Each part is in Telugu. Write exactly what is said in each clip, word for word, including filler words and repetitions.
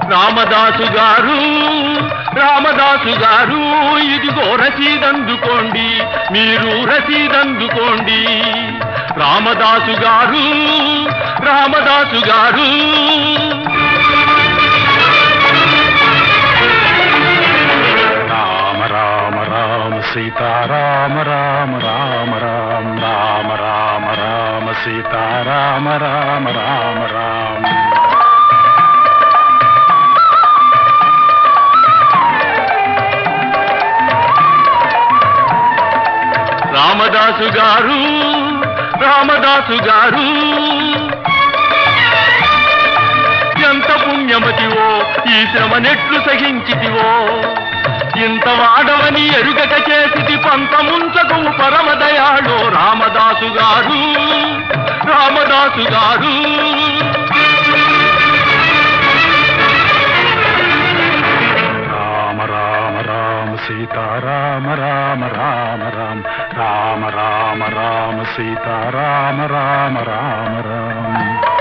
రామదాసు గారు రామదాసు గారు ఇదిగో రసీదందుకోండి, మీరు రసీదందుకోండి. రామదాసు గారు రామదాసు గారు రామ రామ రామ సీతారామ రామ రామ రామ రామ రామ రామ సీతారామ రామ రామ రామ. రామదాసు గారు రామదాసు గారు ఎంత పుణ్యమతివో ఈ శ్రమనెట్లు సహించితివో, ఇంత వాడవని ఎరుగక చేసిటి పంతముంచకు పరమదయాళో రామదాసు గారు రామదాసు గారు. సీతారామ రామ రామ రామ రామ రామ రామ సీతారామ రామ రామ రామ.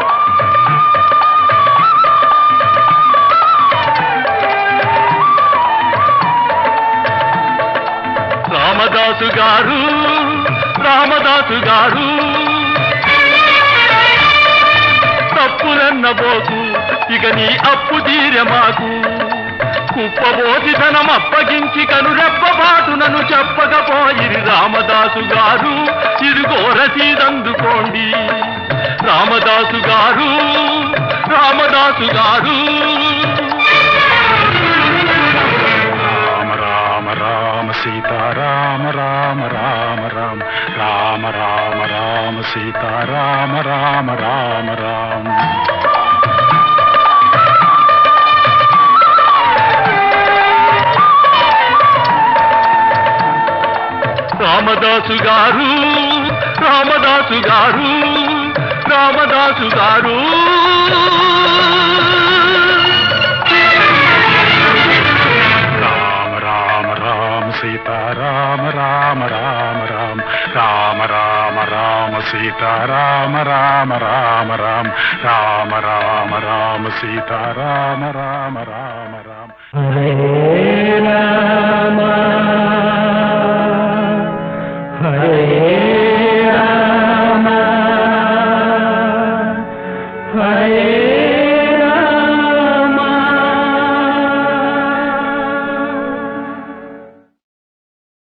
రామదాసు గారు రామదాసు గారు తప్పులన్నబోకు, ఇక నీ అప్పు తీరె మాకు. కుప్పబోసి ధనం అప్పగించి కనురెప్పబాటునను చెప్పకపోయిరి రామదాసు గారు, ఇదిగో రసీదందుకోండి. రామదాసు గారు రామదాసు గారు రామ రామ రామ సీతారామ రామ రామ రామ రామ రామ రామ సీతారామ రామ రామ రామ. రామదాసు గారు రామదాసు గారు రామదాసు గారు రామ రామ రామ సీతారామ రామ రామ రామ రామ రామ రామ సీతారామ రామ రామ రామ రామ రామ రామ సీతారామ రామ రామ రామ. హరే రామ